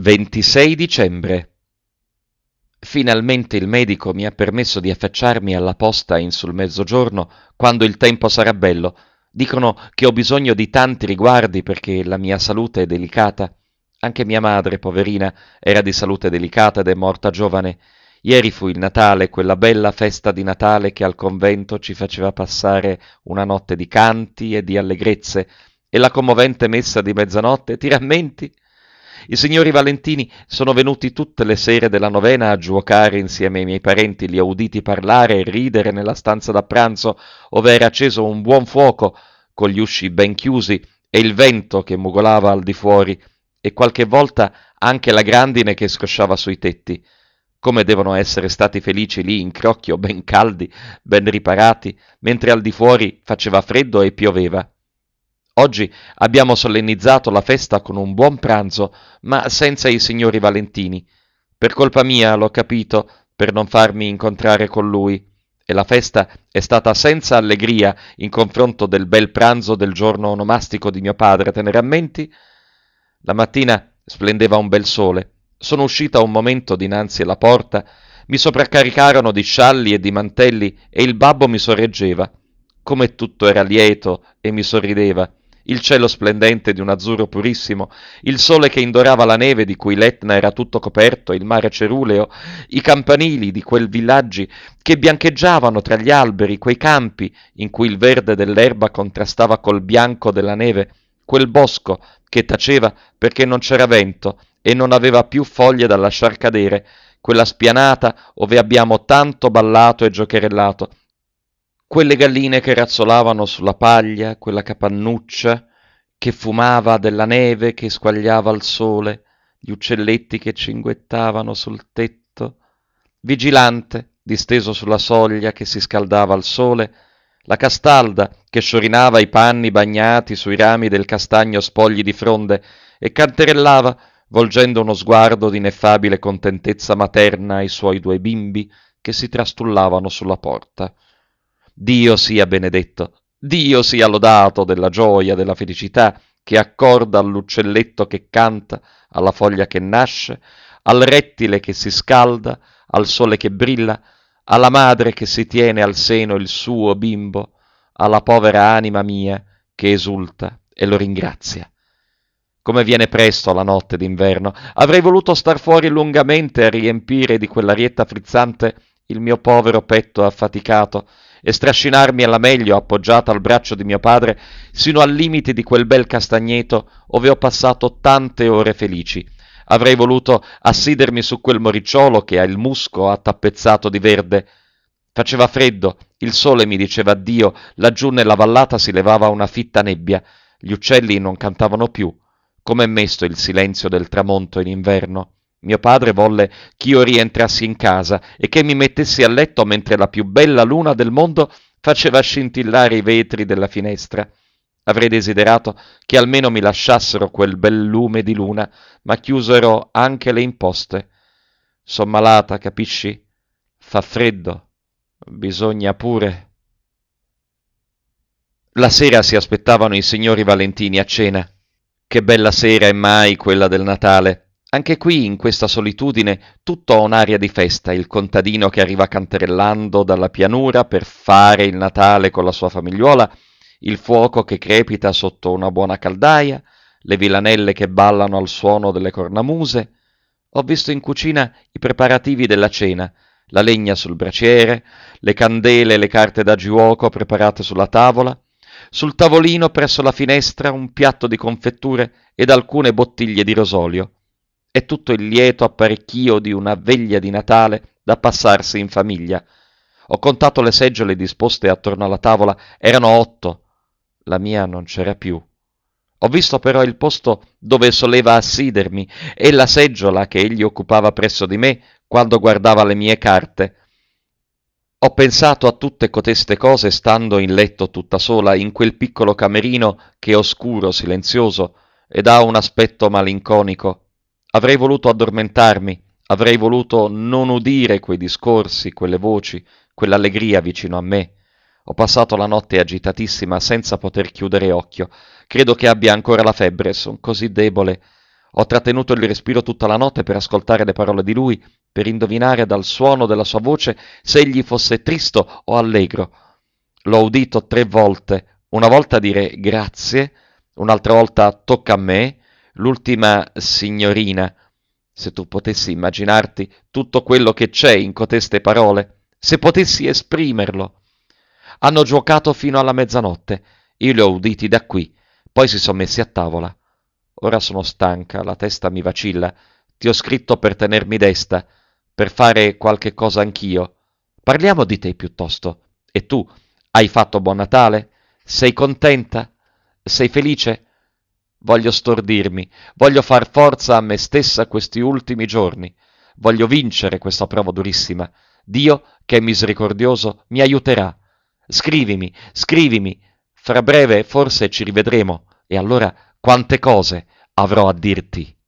26 dicembre. Finalmente il medico mi ha permesso di affacciarmi alla posta in sul mezzogiorno, quando il tempo sarà bello. Dicono che ho bisogno di tanti riguardi perché la mia salute è delicata. Anche mia madre, poverina, era di salute delicata ed è morta giovane. Ieri fu il Natale, quella bella festa di Natale che al convento ci faceva passare una notte di canti e di allegrezze, e la commovente messa di mezzanotte, ti rammenti? I signori Valentini sono venuti tutte le sere della novena a giuocare insieme ai miei parenti, li ho uditi parlare e ridere nella stanza da pranzo, ove era acceso un buon fuoco, con gli usci ben chiusi e il vento che mugolava al di fuori, e qualche volta anche la grandine che scosciava sui tetti. Come devono essere stati felici lì in crocchio, ben caldi, ben riparati, mentre al di fuori faceva freddo e pioveva. Oggi abbiamo solennizzato la festa con un buon pranzo, ma senza i signori Valentini. Per colpa mia, l'ho capito, per non farmi incontrare con lui. E la festa è stata senza allegria in confronto del bel pranzo del giorno onomastico di mio padre, te ne rammenti? La mattina splendeva un bel sole. Sono uscita un momento dinanzi alla porta, mi sopraccaricarono di scialli e di mantelli e il babbo mi sorreggeva. Come tutto era lieto e mi sorrideva. Il cielo splendente di un azzurro purissimo, il sole che indorava la neve di cui l'Etna era tutto coperto, il mare ceruleo, i campanili di quei villaggi che biancheggiavano tra gli alberi, quei campi in cui il verde dell'erba contrastava col bianco della neve, quel bosco che taceva perché non c'era vento e non aveva più foglie da lasciar cadere, quella spianata ove abbiamo tanto ballato e giocherellato, quelle galline che razzolavano sulla paglia, quella capannuccia che fumava della neve che squagliava al sole, gli uccelletti che cinguettavano sul tetto, Vigilante, disteso sulla soglia che si scaldava al sole, la castalda che sciorinava i panni bagnati sui rami del castagno spogli di fronde e canterellava, volgendo uno sguardo di ineffabile contentezza materna ai suoi due bimbi che si trastullavano sulla porta. Dio sia benedetto, Dio sia lodato della gioia, della felicità che accorda all'uccelletto che canta, alla foglia che nasce, al rettile che si scalda, al sole che brilla, alla madre che si tiene al seno il suo bimbo, alla povera anima mia che esulta e lo ringrazia. Come viene presto la notte d'inverno, avrei voluto star fuori lungamente a riempire di quell'arietta frizzante il mio povero petto affaticato e strascinarmi alla meglio appoggiata al braccio di mio padre sino al limite di quel bel castagneto ove ho passato tante ore felici. Avrei voluto assidermi su quel moricciolo che ha il musco attapezzato di verde. Faceva freddo, il sole mi diceva addio, laggiù nella vallata si levava una fitta nebbia, gli uccelli non cantavano più. Com'è mesto il silenzio del tramonto in inverno. Mio padre volle ch'io rientrassi in casa e che mi mettessi a letto mentre la più bella luna del mondo faceva scintillare i vetri della finestra. Avrei desiderato che almeno mi lasciassero quel bel lume di luna, ma chiusero anche le imposte. Son malata, capisci? Fa freddo. Bisogna pure. La sera si aspettavano i signori Valentini a cena. Che bella sera è mai quella del Natale! Anche qui, in questa solitudine, tutto ha un'aria di festa, il contadino che arriva canterellando dalla pianura per fare il Natale con la sua famigliuola, il fuoco che crepita sotto una buona caldaia, le villanelle che ballano al suono delle cornamuse. Ho visto in cucina i preparativi della cena, la legna sul braciere, le candele e le carte da giuoco preparate sulla tavola, sul tavolino presso la finestra un piatto di confetture ed alcune bottiglie di rosolio. È tutto il lieto apparecchio di una veglia di Natale da passarsi in famiglia. Ho contato le seggiole disposte attorno alla tavola, erano 8. La mia non c'era più. Ho visto però il posto dove soleva assidermi e la seggiola che egli occupava presso di me quando guardava le mie carte. Ho pensato a tutte coteste cose stando in letto tutta sola in quel piccolo camerino che è oscuro, silenzioso ed ha un aspetto malinconico. Avrei voluto addormentarmi, avrei voluto non udire quei discorsi, quelle voci, quell'allegria vicino a me. Ho passato la notte agitatissima senza poter chiudere occhio. Credo che abbia ancora la febbre, son così debole. Ho trattenuto il respiro tutta la notte per ascoltare le parole di lui, per indovinare dal suono della sua voce se egli fosse tristo o allegro. L'ho udito 3 volte, una volta dire grazie, un'altra volta tocca a me, l'ultima signorina. Se tu potessi immaginarti tutto quello che c'è in coteste parole, se potessi esprimerlo. Hanno giocato fino alla mezzanotte, io li ho uditi da qui, poi si sono messi a tavola. Ora sono stanca, la testa mi vacilla, ti ho scritto per tenermi desta, per fare qualche cosa anch'io. Parliamo di te piuttosto. E tu, hai fatto buon Natale? Sei contenta? Sei felice? Voglio stordirmi, voglio far forza a me stessa questi ultimi giorni. Voglio vincere questa prova durissima. Dio, che è misericordioso, mi aiuterà. Scrivimi, scrivimi. Fra breve forse ci rivedremo, e allora quante cose avrò a dirti.